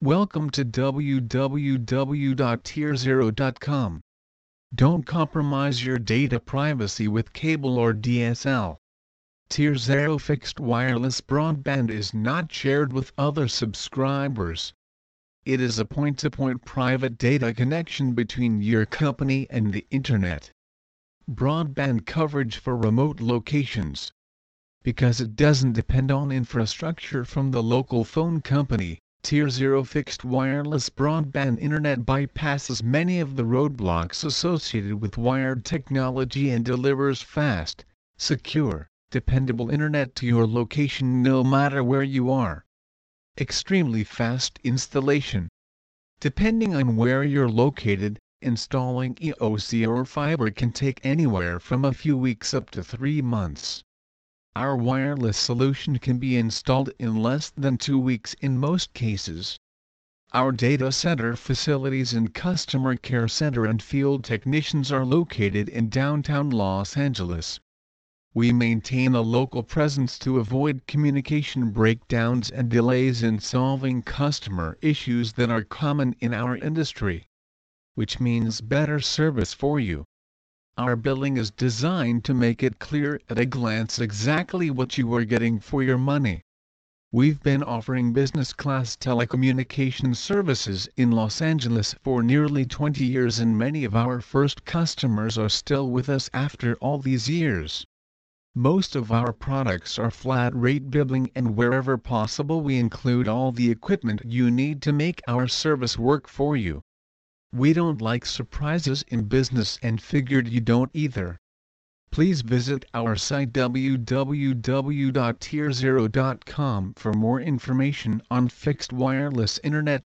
Welcome to www.tierzero.com. Don't compromise your data privacy with cable or DSL. Tier Zero fixed wireless broadband is not shared with other subscribers. It is a point-to-point private data connection between your company and the Internet. Broadband coverage for remote locations. Because it doesn't depend on infrastructure from the local phone company, Tier Zero fixed wireless broadband internet bypasses many of the roadblocks associated with wired technology and delivers fast, secure, dependable internet to your location no matter where you are. Extremely fast installation. Depending on where you're located, installing EOC or fiber can take anywhere from a few weeks up to 3 months. Our wireless solution can be installed in less than 2 weeks in most cases. Our data center facilities and customer care center and field technicians are located in downtown Los Angeles. We maintain a local presence to avoid communication breakdowns and delays in solving customer issues that are common in our industry, which means better service for you. Our billing is designed to make it clear at a glance exactly what you are getting for your money. We've been offering business-class telecommunication services in Los Angeles for nearly 20 years and many of our first customers are still with us after all these years. Most of our products are flat-rate billing and wherever possible we include all the equipment you need to make our service work for you. We don't like surprises in business and figured you don't either. Please visit our site www.tierzero.com for more information on fixed wireless internet.